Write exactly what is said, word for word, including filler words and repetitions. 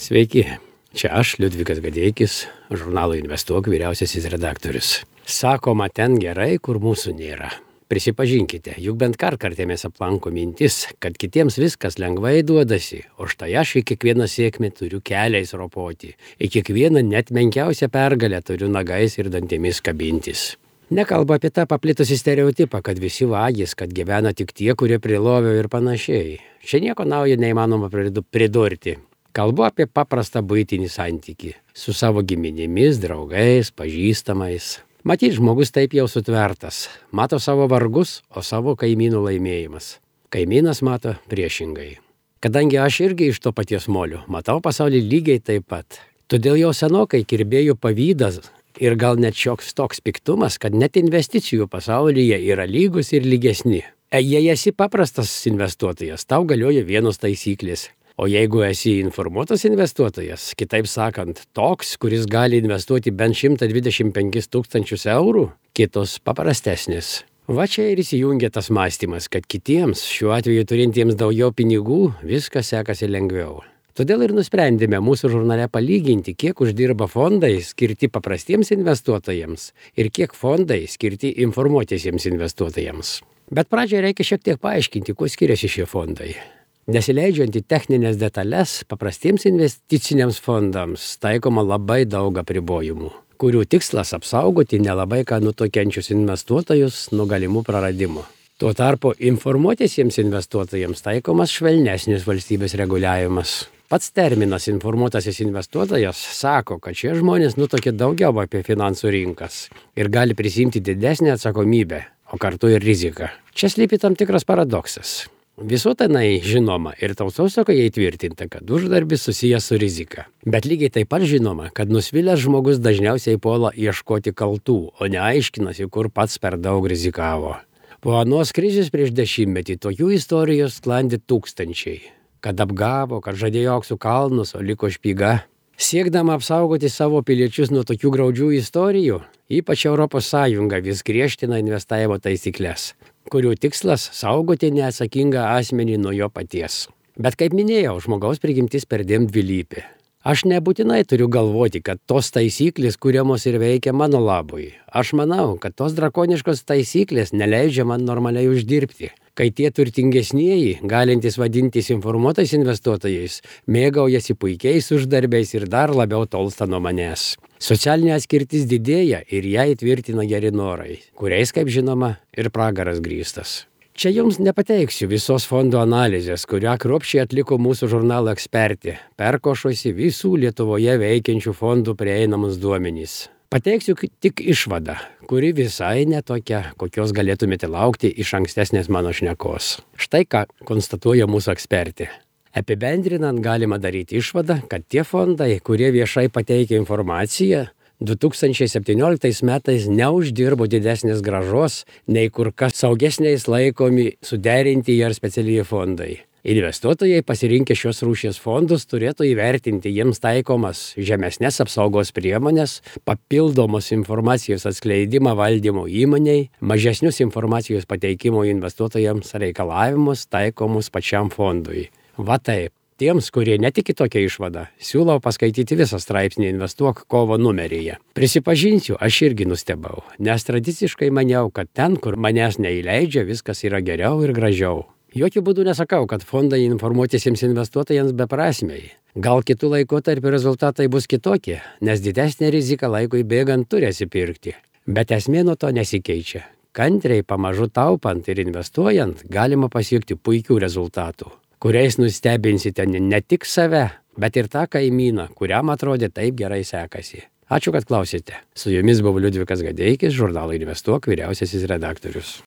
Sveiki, čia aš, Liudvikas Gadeikis, žurnalo Investuok vyriausiasis redaktorius. Sakoma, ten gerai, kur mūsų nėra. Prisipažinkite, juk bent kartkartėmis aplanko mintis, kad kitiems viskas lengvai duodasi, o štai aš į kiekvieną sėkmę turiu keliais ropoti, į kiekvieną net menkiausią pergalę turiu nagais ir dantimis kabintis. Nekalbu apie tą paplitusį stereotipą, kad visi vagys, kad gyvena tik tie, kurie prilovio ir panašiai. Čia nieko naujo neįmanoma pridurti. Kalbu apie paprastą buitinį santykį su savo giminėmis, draugais, pažįstamais. Matyt, žmogus taip jau sutvertas. Mato savo vargus, o savo kaimynų laimėjimas. Kaimynas mato priešingai. Kadangi aš irgi iš to paties molio, matau pasaulį lygiai taip pat. Todėl jau senokai kirbėjų pavydas ir gal net šioks toks piktumas, kad net investicijų pasaulyje yra lygus ir lygesni. Jei esi paprastas investuotojas, tau galioja vienos taisyklės. O jeigu esi informuotas investuotojas, kitaip sakant, toks, kuris gali investuoti bent šimtą dvidešimt penkis tūkstančius eurų, kitos paprastesnės. Va čia ir įsijungia tas mąstymas, kad kitiems, šiuo atveju turintiems daugiau pinigų, viskas sekasi lengviau. Todėl ir nusprendėme mūsų žurnale palyginti, kiek uždirba fondai skirti paprastiems investuotojams ir kiek fondai skirti informuotiesiems investuotojams. Bet pradžioje reikia šiek tiek paaiškinti, kuo skiriasi šie fondai. Nesileidžiant į techninės detalės, paprastiems investiciniams fondams taikoma labai daug apribojimų, kurių tikslas apsaugoti nelabai ką nutuokiančius investuotojus nuo galimų praradimų. Tuo tarpu informuotiesiems investuotojams taikomas švelnesnis valstybės reguliavimas. Pats terminas informuotasis investuotojas sako, kad šie žmonės nutuokia daugiau apie finansų rinkas ir gali prisimti didesnę atsakomybę, o kartu ir riziką. Čia slypi tam tikras paradoksas. Visuotinai žinoma ir tautosakoje įtvirtinta, kad uždarbis susijęs su rizika. Bet lygiai taip pat žinoma, kad nusvilęs žmogus dažniausiai puola ieškoti kaltų, o neaiškinasi, kur pats per daug rizikavo. Po anos krizės prieš dešimtmetį tokių istorijų sklandė tūkstančiai. Kad apgavo, kad žadėjo auksų kalnus, o liko špyga. Siekdama apsaugoti savo piliečius nuo tokių graudžių istorijų, ypač Europos Sąjunga vis griežtina investavimo taisyklės, kurių tikslas saugoti neatsakingą asmenį nuo jo paties. Bet kaip minėjau, žmogaus prigimtis perdėm dvilypė. Aš nebūtinai turiu galvoti, kad tos taisyklės kuriamos ir veikia mano labui. Aš manau, kad tos drakoniškos taisyklės neleidžia man normaliai uždirbti. Kai tie turtingesnieji, galintys vadintis informuotais investuotojais, mėgaujasi puikiais uždarbiais ir dar labiau tolsta nuo manęs. Socialinė atskirtis didėja ir ją įtvirtina geri norai, kuriais, kaip žinoma, ir pragaras grįstas. Čia jums nepateiksiu visos fondo analizės, kurią kruopščiai atliko mūsų žurnalo ekspertė, perkošusi visų Lietuvoje veikiančių fondų prieinamus duomenys. Pateiksiu tik išvadą, kuri visai netokia, kokios galėtumėte laukti iš ankstesnės mano šnekos. Štai ką konstatuoja mūsų ekspertė. Apibendrinant galima daryti išvadą, kad tie fondai, kurie viešai pateikia informaciją, du tūkstančiai septynioliktais metais neuždirbo didesnės grąžos, nei kur kas saugesniais laikomi suderinti ar specialieji fondai. Investuotojai pasirinkę šios rūšies fondus turėtų įvertinti jiems taikomas žemesnės apsaugos priemonės, papildomos informacijos atskleidimą valdymo įmonei, mažesnius informacijos pateikimo investuotojams reikalavimus taikomus pačiam fondui. Va taip. Tiems, kurie netiki tokią išvadą, siūlau paskaityti visą straipsnį Investuok kovo numeryje. Prisipažinsiu, aš irgi nustebau, nes tradiciškai maniau, kad ten, kur manęs neįleidžia, viskas yra geriau ir gražiau. Jokių būdų nesakau, kad fondai informuotiesiems investuotojams beprasmiai. Gal kitų laikotarpių rezultatai bus kitokie, nes didesnė rizika laikui bėgant turi atsipirkti. Bet esmė nuo to nesikeičia. Kantriai, pamažu taupant ir investuojant, galima pasiekti puikių rezultatų, kuriais nustebinsite ne tik save, bet ir tą kaimyną, kuriam atrodė taip gerai sekasi. Ačiū, kad klausėte. Su jumis buvo Liudvikas Gadeikis, žurnalo Investuok vyriausiasis redaktorius.